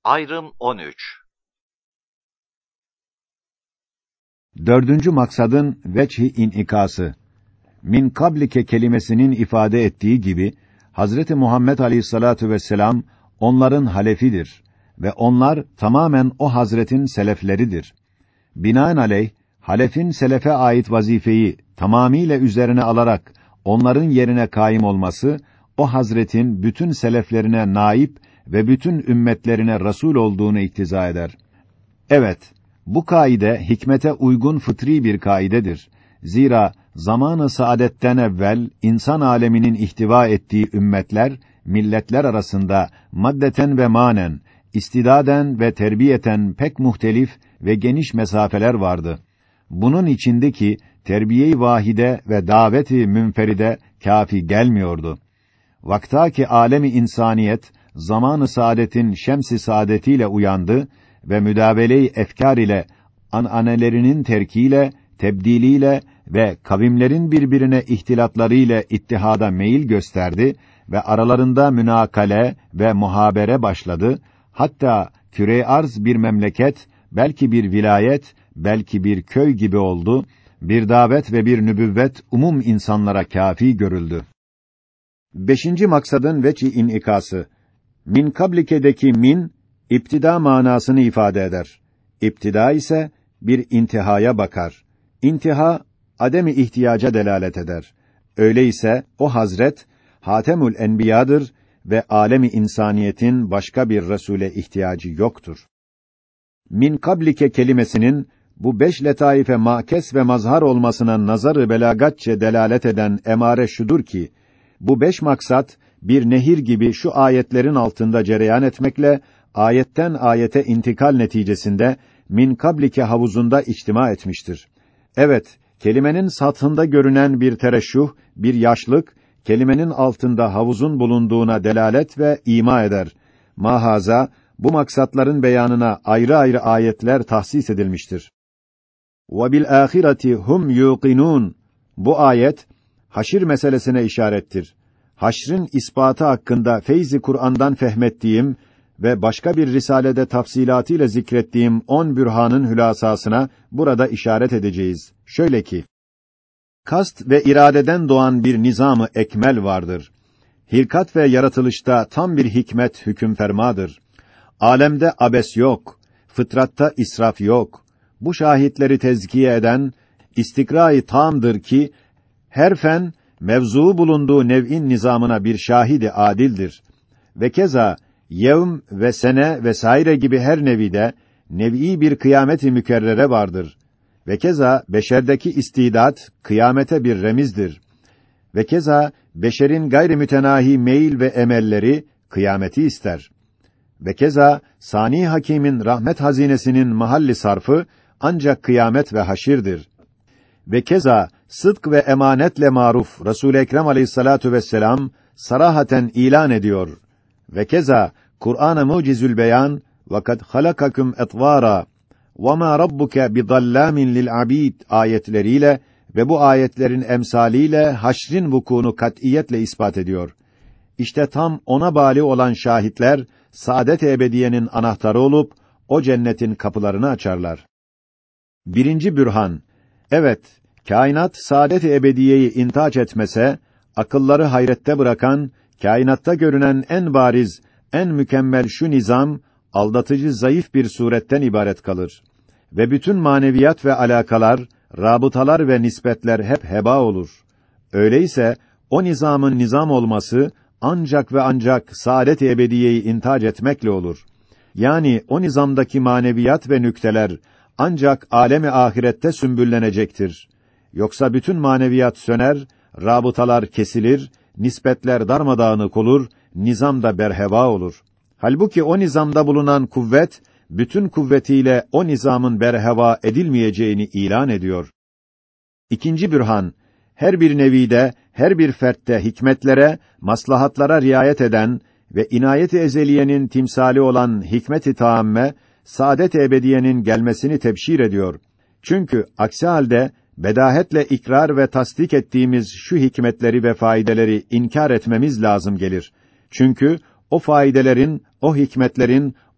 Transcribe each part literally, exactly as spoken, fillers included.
Ayrım on üç. Dördüncü maksadın veçh-i inikası. Min kablike kelimesinin ifade ettiği gibi, Hazreti Muhammed Aleyhissalatu vesselam onların halefidir ve onlar tamamen o Hazretin selefleridir. Binaenaleyh, halefin selefe ait vazifeyi tamamiyle üzerine alarak onların yerine kaim olması, o Hazretin bütün seleflerine naip ve bütün ümmetlerine Resul olduğunu iktiza eder. Evet, bu kaide hikmete uygun fıtri bir kaidedir. Zira zamanı saadetten evvel insan aleminin ihtiva ettiği ümmetler, milletler arasında maddeten ve manen, istidaden ve terbiyeten pek muhtelif ve geniş mesafeler vardı. Bunun içindeki terbiye-i vahide ve daveti münferide kâfi gelmiyordu. Vaktaki alemi insaniyet zamanı saadetin şems-i saadetiyle uyandı ve müdavele-i efkâr ile ananelerinin terkiyle, tebdiliyle ve kavimlerin birbirine ihtilatlarıyla ittihada meyil gösterdi ve aralarında münakale ve muhabere başladı. Hatta küre-i arz bir memleket, belki bir vilayet, belki bir köy gibi oldu. Bir davet ve bir nübüvvet umum insanlara kâfi görüldü. Beşinci maksadın veçh-i inikası. Min kablike'deki min, İptida manasını ifade eder. İptida ise bir intihaya bakar. İntiha, ademi ihtiyaca delalet eder. Öyleyse o Hazret, Hatemül Enbiya'dır ve alemi insaniyetin başka bir Resûle ihtiyacı yoktur. Min kablike kelimesinin, bu beş letaife makes ve mazhar olmasına nazarı belagatçe delalet eden emare şudur ki, bu beş maksat, bir nehir gibi şu ayetlerin altında cereyan etmekle, ayetten ayete intikal neticesinde min kablike havuzunda içtima etmiştir. Evet, kelimenin sathında görünen bir tereşşuh, bir yaşlık, kelimenin altında havuzun bulunduğuna delalet ve ima eder. Mahaza, bu maksatların beyanına ayrı ayrı ayetler tahsis edilmiştir. وَبِالْآخِرَةِ hum yuqinun. Bu ayet, haşir meselesine işarettir. Haşrın ispatı hakkında feyz-i Kur'an'dan fehmettiğim ve başka bir risalede tafsilatıyla zikrettiğim on bürhanın hülasasına burada işaret edeceğiz. Şöyle ki, kast ve iradeden doğan bir nizamı ekmel vardır. Hilkat ve yaratılışta tam bir hikmet hüküm fermadır. Alemde abes yok, fıtratta israf yok. Bu şahitleri tezkiye eden istikra-i tamdır ki her fen mevzuu bulunduğu nev'in nizamına bir şahidi adildir. Ve keza yevm ve sene vesaire gibi her nevide nev'i bir kıyameti mükerrere vardır. Ve keza beşerdeki istidat kıyamete bir remizdir. Ve keza beşerin gayri mütenahi meyil ve emelleri kıyameti ister. Ve keza sani hakimin rahmet hazinesinin mahalli sarfı ancak kıyamet ve haşirdir. Ve keza sıdk ve emanetle maruf Resul-i Ekrem Aleyhissalatu vesselam sarahaten ilan ediyor. Ve keza Kur'an-ı Mucizül Beyan "Vakad halakakum etvara ve ma rabbuke bidallamin lil abid" ayetleriyle ve bu ayetlerin emsaliyle haşrin vukuunu kat'iyetle ispat ediyor. İşte tam ona bali olan şahitler saadet-i ebediyenin anahtarı olup o cennetin kapılarını açarlar. Birinci bürhan. Evet, kainat saadet-i ebediyeyi intaç etmese, akılları hayrette bırakan, kainatta görünen en bariz, en mükemmel şu nizam, aldatıcı zayıf bir suretten ibaret kalır. Ve bütün maneviyat ve alakalar, rabıtalar ve nispetler hep heba olur. Öyleyse, o nizamın nizam olması, ancak ve ancak saadet-i ebediyeyi intaç etmekle olur. Yani o nizamdaki maneviyat ve nükteler, ancak alemi ahirette sümbüllenecektir. Yoksa bütün maneviyat söner, rabıtalar kesilir, nispetler darmadağınık olur, nizam da berheva olur. Halbuki o nizamda bulunan kuvvet, bütün kuvvetiyle o nizamın berheva edilmeyeceğini ilan ediyor. İkinci bürhan, her bir nevide, her bir fertte hikmetlere, maslahatlara riayet eden ve inayet-i ezeliyenin timsali olan hikmet-i taamme, saadet-i ebediyenin gelmesini tebşir ediyor. Çünkü aksi halde bedahetle ikrar ve tasdik ettiğimiz şu hikmetleri ve faydeleri inkar etmemiz lazım gelir. Çünkü o faydelerin, o hikmetlerin,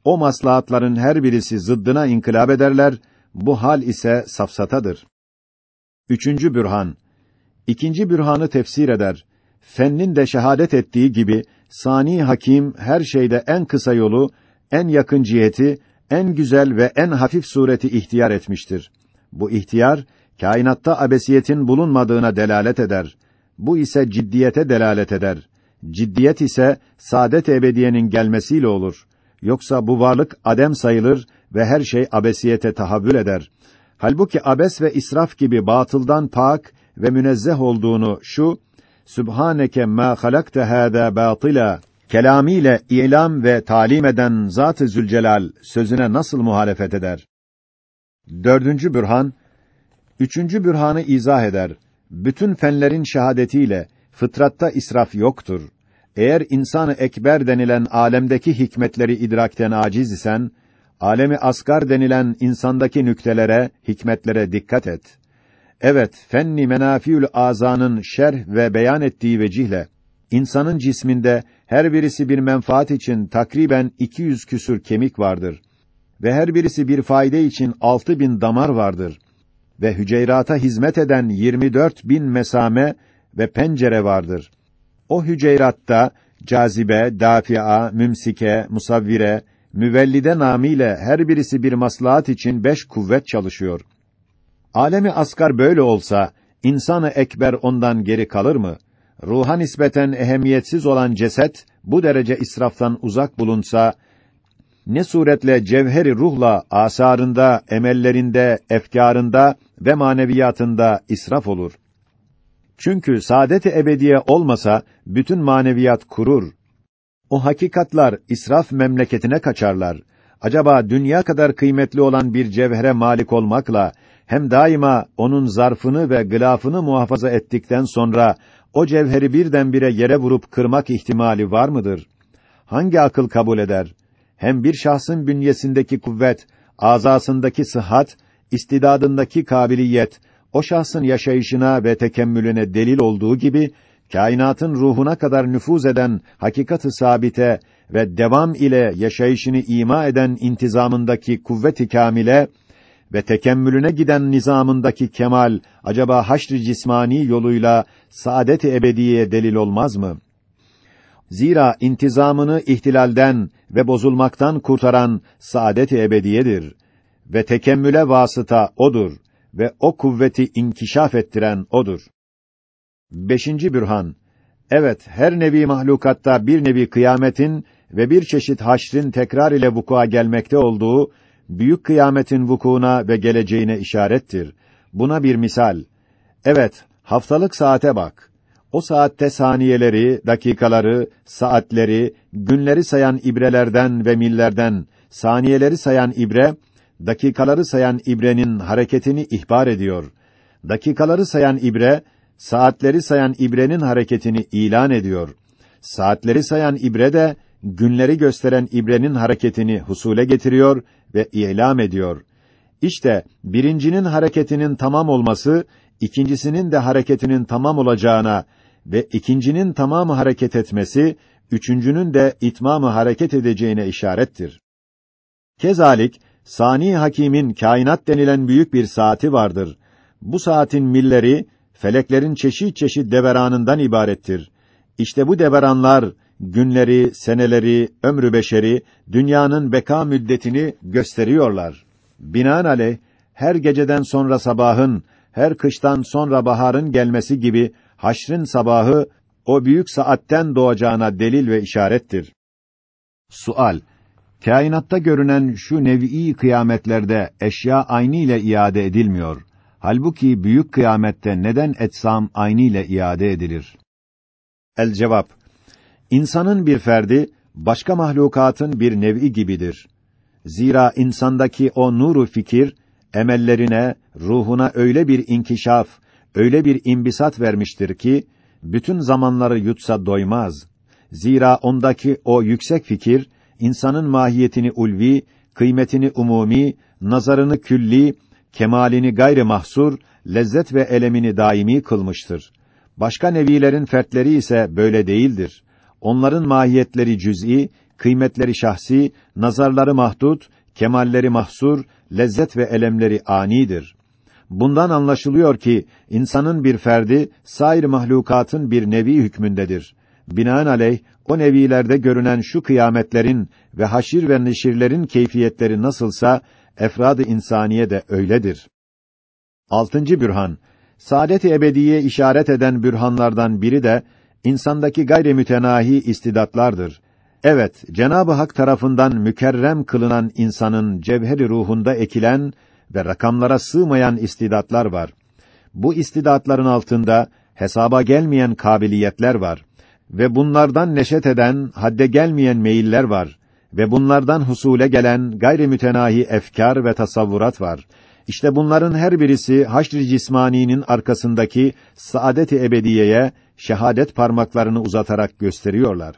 o maslahatların her birisi zıddına inkılap ederler, bu hal ise safsatadır. Üçüncü bürhan. İkinci bürhanı tefsir eder. Fennin de şehadet ettiği gibi, Sani Hakim her şeyde en kısa yolu, en yakın ciheti, en güzel ve en hafif sureti ihtiyar etmiştir. Bu ihtiyar, kainatta abesiyetin bulunmadığına delalet eder. Bu ise ciddiyete delalet eder. Ciddiyet ise saadet ebediyenin gelmesiyle olur. Yoksa bu varlık adem sayılır ve her şey abesiyete tahavvül eder. Halbuki abes ve israf gibi batıldan pak ve münezzeh olduğunu şu Sübhaneke ma halakte hâzâ bâtila kelamiyle ilam ve talim eden Zat-ı Zülcelal sözüne nasıl muhalefet eder? Dördüncü bürhan, üçüncü bürhanı izah eder. Bütün fenlerin şehadetiyle fıtratta israf yoktur. Eğer insan-ı ekber denilen alemdeki hikmetleri idrakten aciz isen, alemi asgar denilen insandaki nüktelere, hikmetlere dikkat et. Evet, fenni menafiül azanın şerh ve beyan ettiği vecihle, insanın cisminde her birisi bir menfaat için takriben iki yüz küsur kemik vardır. Ve her birisi bir fayda için altı bin damar vardır. Ve hüceyrata hizmet eden yirmi dört bin mesame ve pencere vardır. O hüceyratta, cazibe, dâfi'a, mümsike, musavvire, müvellide namıyla her birisi bir maslahat için beş kuvvet çalışıyor. Alemi asgar böyle olsa, insan-ı ekber ondan geri kalır mı? Ruha nispeten ehemmiyetsiz olan ceset, bu derece israftan uzak bulunsa, ne suretle cevheri ruhla, asarında, emellerinde, efkârında ve maneviyatında israf olur. Çünkü saadet-i ebediye olmasa, bütün maneviyat kurur. O hakikatlar, israf memleketine kaçarlar. Acaba dünya kadar kıymetli olan bir cevhere malik olmakla, hem daima onun zarfını ve gılafını muhafaza ettikten sonra, o cevheri birdenbire yere vurup kırmak ihtimali var mıdır? Hangi akıl kabul eder? Hem bir şahsın bünyesindeki kuvvet, azasındaki sıhhat, istidadındaki kabiliyet, o şahsın yaşayışına ve tekemmülüne delil olduğu gibi, kainatın ruhuna kadar nüfuz eden hakikat-ı sabite ve devam ile yaşayışını ima eden intizamındaki kuvvet-i kâmile ve tekemmülüne giden nizamındaki kemal, acaba haşr-ı cismani yoluyla saadet-i ebediyeye delil olmaz mı? Zira intizamını ihtilalden ve bozulmaktan kurtaran saadet-i ebediyedir ve tekemmüle vasıta odur ve o kuvveti inkişaf ettiren odur. Beşinci bürhan. Evet, her nevi mahlukatta bir nevi kıyametin ve bir çeşit haşrin tekrar ile vukua gelmekte olduğu büyük kıyametin vukuuna ve geleceğine işarettir. Buna bir misal. Evet, haftalık saate bak. O saatte saniyeleri, dakikaları, saatleri, günleri sayan ibrelerden ve millerden, saniyeleri sayan ibre, dakikaları sayan ibrenin hareketini ihbar ediyor. Dakikaları sayan ibre, saatleri sayan ibrenin hareketini ilan ediyor. Saatleri sayan ibre de, günleri gösteren ibrenin hareketini husule getiriyor ve ilam ediyor. İşte, birincinin hareketinin tamam olması, ikincisinin de hareketinin tamam olacağına ve ikincinin tamamı hareket etmesi, üçüncünün de itmamı hareket edeceğine işarettir. Kezalik, Sani Hakîm'in kainat denilen büyük bir saati vardır. Bu saatin milleri, feleklerin çeşit çeşit deveranından ibarettir. İşte bu deveranlar, günleri, seneleri, ömrü beşeri, dünyanın beka müddetini gösteriyorlar. Binaenaleyh, her geceden sonra sabahın, her kıştan sonra baharın gelmesi gibi, haşrın sabahı, o büyük saatten doğacağına delil ve işarettir. Sual: Kainatta görünen şu nev'i kıyametlerde eşya aynı ile iade edilmiyor. Halbuki büyük kıyamette neden etsam aynı ile iade edilir? El cevap: İnsanın bir ferdi, başka mahlukatın bir nev'i gibidir. Zira insandaki o nuru fikir, emellerine, ruhuna öyle bir inkişaf, öyle bir imbisat vermiştir ki, bütün zamanları yutsa doymaz. Zira ondaki o yüksek fikir, insanın mahiyetini ulvi, kıymetini umumi, nazarını külli, kemalini gayri mahsur, lezzet ve elemini daimi kılmıştır. Başka nevilerin fertleri ise böyle değildir. Onların mahiyetleri cüz'i, kıymetleri şahsi, nazarları mahdut, kemalleri mahsur, lezzet ve elemleri anidir. Bundan anlaşılıyor ki insanın bir ferdi sair mahlukatın bir nevi hükmündedir. Binaenaleyh o nevilerde görünen şu kıyametlerin ve haşir ve neşirlerin keyfiyetleri nasılsa efrad-ı insaniye de öyledir. Altıncı bürhan, saadet-i ebediye işaret eden bürhanlardan biri de insandaki gayrimütenahi istidatlardır. Evet, Cenab-ı Hak tarafından mükerrem kılınan insanın cevheri ruhunda ekilen ve rakamlara sığmayan istidatlar var. Bu istidatların altında hesaba gelmeyen kabiliyetler var ve bunlardan neşet eden hadde gelmeyen meyiller var ve bunlardan husule gelen gayrimütenahi efkar ve tasavvurat var. İşte bunların her birisi haşr-i cismaninin arkasındaki saadet-i ebediyeye şehadet parmaklarını uzatarak gösteriyorlar.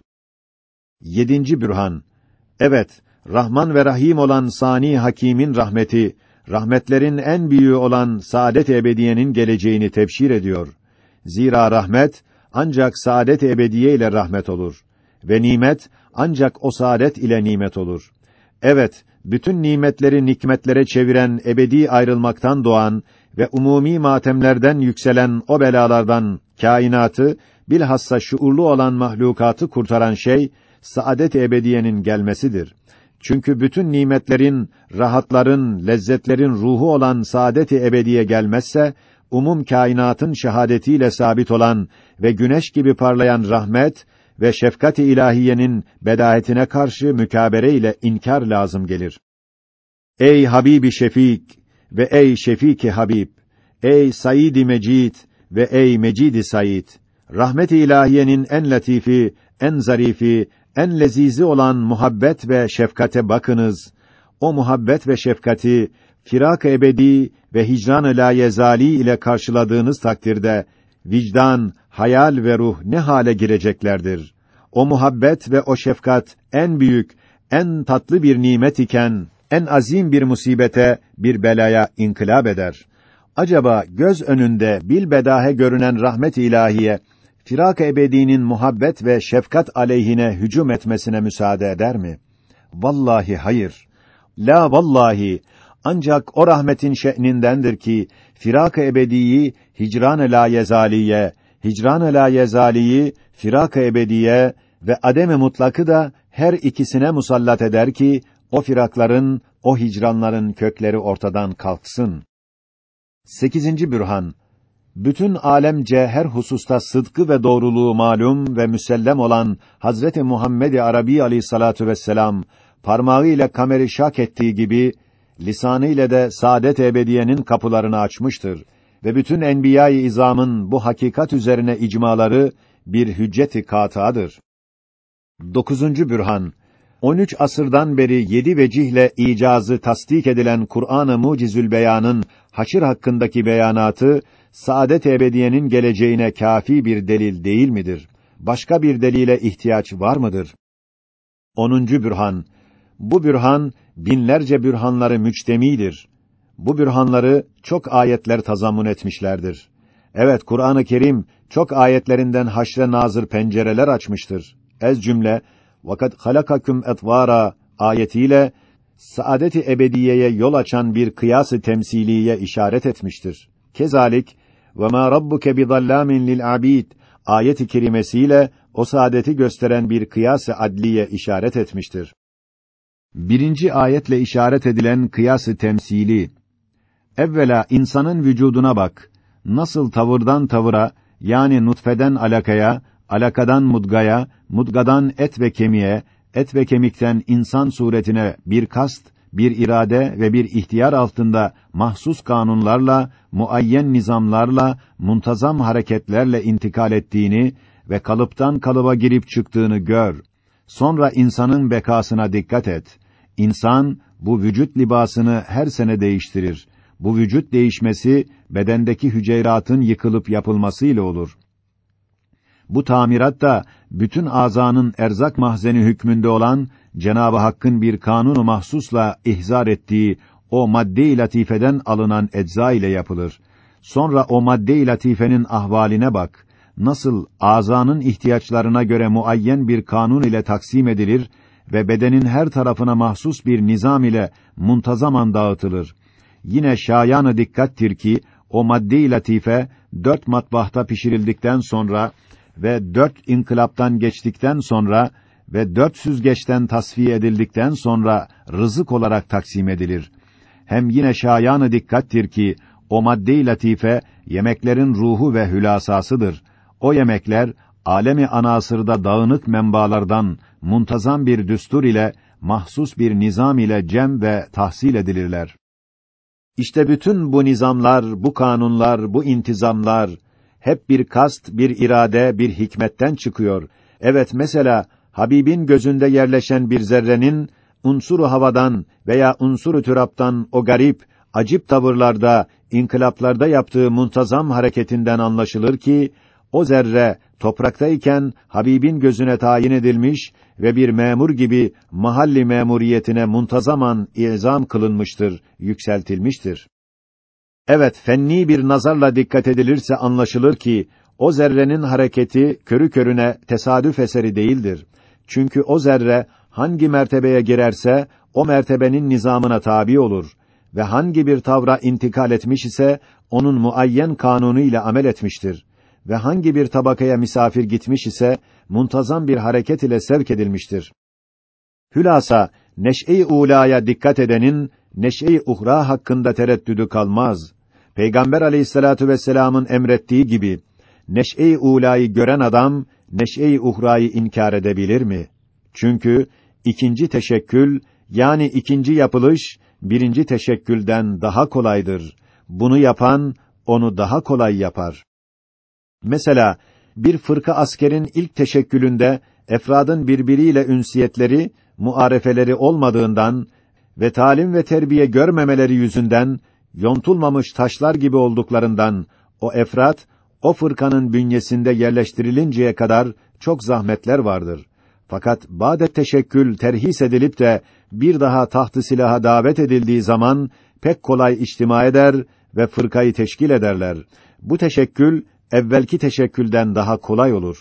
Yedinci bürhan. Evet, Rahman ve Rahim olan Sani Hakîm'in rahmeti, rahmetlerin en büyüğü olan saadet-i ebediyenin geleceğini tebşir ediyor. Zira rahmet ancak saadet-i ebediye ile rahmet olur ve nimet ancak o saadet ile nimet olur. Evet, bütün nimetleri nikmetlere çeviren ebedi ayrılmaktan doğan ve umumi matemlerden yükselen o belalardan kainatı, bilhassa şuurlu olan mahlukatı kurtaran şey saadet-i ebediyenin gelmesidir. Çünkü bütün nimetlerin, rahatların, lezzetlerin ruhu olan saadet-i ebediye gelmezse, umum kainatın şehadetiyle sabit olan ve güneş gibi parlayan rahmet ve şefkat-i ilahiyenin bedahetine karşı mükabere ile inkar lazım gelir. Ey Habibi Şefik ve ey Şefik-i Habib, ey Said-i Mecid ve ey Mecid-i Said, rahmet-i ilahiyenin en latifi, en zarifi, en lezizi olan muhabbet ve şefkate bakınız. O muhabbet ve şefkati firak-ı ebedi ve hicran-ı layezali ile karşıladığınız takdirde vicdan, hayal ve ruh ne hale gireceklerdir. O muhabbet ve o şefkat en büyük, en tatlı bir nimet iken en azim bir musibete, bir belaya inkılap eder. Acaba göz önünde bilbedahe görünen rahmet-i ilahiye firak-ı ebedinin muhabbet ve şefkat aleyhine hücum etmesine müsaade eder mi? Vallahi hayır. La vallahi, ancak o rahmetin şe'nindendir ki firak-ı ebediyi hicran-ı layezaliye, hicran-ı layezaliyi firak-ı ebediye ve adem-i mutlakı da her ikisine musallat eder ki o firakların, o hicranların kökleri ortadan kalksın. Sekizinci bürhan. Bütün alemce her hususta sıdkı ve doğruluğu malum ve müsellem olan Hazreti Muhammed-i Arabi Aleyhissalatu vesselam parmağıyla kameri şak ettiği gibi lisanı ile de saadet ebediyenin kapılarını açmıştır ve bütün enbiya-i izamın bu hakikat üzerine icmaları bir hüccet-i kâtıadır. Dokuzuncu bürhan. on üç asırdan beri yedi vecihle icazı tasdik edilen Kur'an-ı Mucizül Beyan'ın haşir hakkındaki beyanatı saadet-i ebediyenin geleceğine kâfi bir delil değil midir? Başka bir delile ihtiyaç var mıdır? Onuncu bürhan. Bu bürhan binlerce bürhanları müçtemidir. Bu bürhanları çok ayetler tazammun etmişlerdir. Evet, Kur'an-ı Kerim çok ayetlerinden haşre nazır pencereler açmıştır. Ez cümle vakat halakakum etvara ayetiyle saadet-i ebediyeye yol açan bir kıyas-ı temsiliye işaret etmiştir. Kezalik ve ma rabbuke bizallamin lil abid ayet-i kerimesiyle o saadeti gösteren bir kıyas-ı adliye işaret etmiştir. Birinci ayetle işaret edilen kıyas-ı temsili. Evvela insanın vücuduna bak. Nasıl tavırdan tavıra, yani nutfeden alakaya, alakadan mudgaya, mudgadan et ve kemiğe, et ve kemikten insan suretine bir kast, bir irade ve bir ihtiyar altında mahsus kanunlarla, muayyen nizamlarla, muntazam hareketlerle intikal ettiğini ve kalıptan kalıba girip çıktığını gör. Sonra insanın bekasına dikkat et. İnsan bu vücut libasını her sene değiştirir. Bu vücut değişmesi bedendeki hüceyratın yıkılıp yapılmasıyla olur. Bu tamirat da bütün azanın erzak mahzeni hükmünde olan Cenab-ı Hakk'ın bir kanunu mahsusla ihzar ettiği o madde-i latifeden alınan ecza ile yapılır. Sonra o madde-i latifenin ahvaline bak. Nasıl azanın ihtiyaçlarına göre muayyen bir kanun ile taksim edilir ve bedenin her tarafına mahsus bir nizam ile muntazaman dağıtılır. Yine şayanı dikkattir ki, o madde-i latife, dört matbahta pişirildikten sonra ve dört inkılaptan geçtikten sonra ve dört süzgeçten tasfiye edildikten sonra rızık olarak taksim edilir. Hem yine şayanı dikkattir ki, o madde-i latife, yemeklerin ruhu ve hülasasıdır. O yemekler, alemi anasırda dağınık menbaalardan, muntazam bir düstur ile, mahsus bir nizam ile cem ve tahsil edilirler. İşte bütün bu nizamlar, bu kanunlar, bu intizamlar, hep bir kast, bir irade, bir hikmetten çıkıyor. Evet, mesela, Habib'in gözünde yerleşen bir zerrenin, unsuru havadan veya unsuru türaptan o garip, acip tavırlarda, inkılaplarda yaptığı muntazam hareketinden anlaşılır ki, o zerre, topraktayken Habib'in gözüne tayin edilmiş ve bir memur gibi mahalli memuriyetine muntazaman izam kılınmıştır, yükseltilmiştir. Evet, fenni bir nazarla dikkat edilirse anlaşılır ki, o zerrenin hareketi körü körüne tesadüf eseri değildir. Çünkü o zerre, hangi mertebeye girerse, o mertebenin nizamına tabi olur ve hangi bir tavra intikal etmiş ise, onun muayyen kanunu ile amel etmiştir ve hangi bir tabakaya misafir gitmiş ise, muntazam bir hareket ile sevk edilmiştir. Hülasa, neş'e-i ulâya dikkat edenin, neş'e-i uhra hakkında tereddüdü kalmaz. Peygamber aleyhissalatu vesselam'ın emrettiği gibi, neş'e-i ulâyı gören adam, neş'e-i uhrayı inkar edebilir mi? Çünkü, ikinci teşekkül, yani ikinci yapılış, birinci teşekkülden daha kolaydır. Bunu yapan, onu daha kolay yapar. Mesela, bir fırka askerin ilk teşekkülünde, efradın birbiriyle ünsiyetleri, muarefeleri olmadığından ve talim ve terbiye görmemeleri yüzünden, yontulmamış taşlar gibi olduklarından, o efrat, o fırkanın bünyesinde yerleştirilinceye kadar çok zahmetler vardır. Fakat ba'de teşekkül terhis edilip de bir daha taht-ı silaha davet edildiği zaman pek kolay içtima eder ve fırkayı teşkil ederler. Bu teşekkül evvelki teşekkülden daha kolay olur.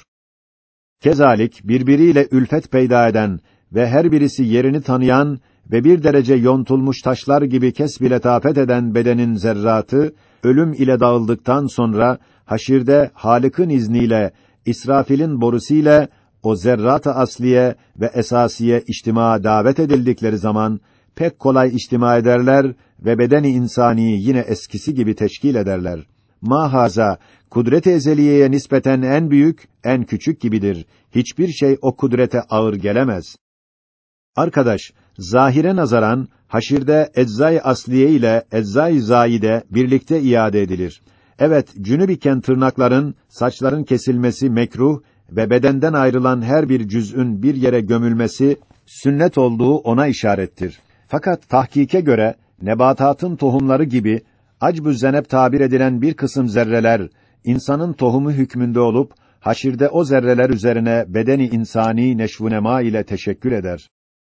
Kezalik birbiriyle ülfet peyda eden ve her birisi yerini tanıyan ve bir derece yontulmuş taşlar gibi kesb-i letafet eden bedenin zerratı ölüm ile dağıldıktan sonra haşirde Halık'ın izniyle İsrafil'in borusuyla o zerrat-ı asliye ve esasiye içtimaya davet edildikleri zaman pek kolay içtima ederler ve bedeni insani yine eskisi gibi teşkil ederler. Mahaza kudret-i ezeliyeye nispeten en büyük, en küçük gibidir. Hiçbir şey o kudrete ağır gelemez. Arkadaş, zahire nazaran haşirde eczai asliye ile eczai zaide birlikte iade edilir. Evet, cünüp iken tırnakların, saçların kesilmesi mekruh ve bedenden ayrılan her bir cüz'ün bir yere gömülmesi sünnet olduğu ona işarettir. Fakat tahkike göre nebatatın tohumları gibi acb-ü zenep tabir edilen bir kısım zerreler insanın tohumu hükmünde olup haşirde o zerreler üzerine bedeni insani neşvunema ile teşekkül eder.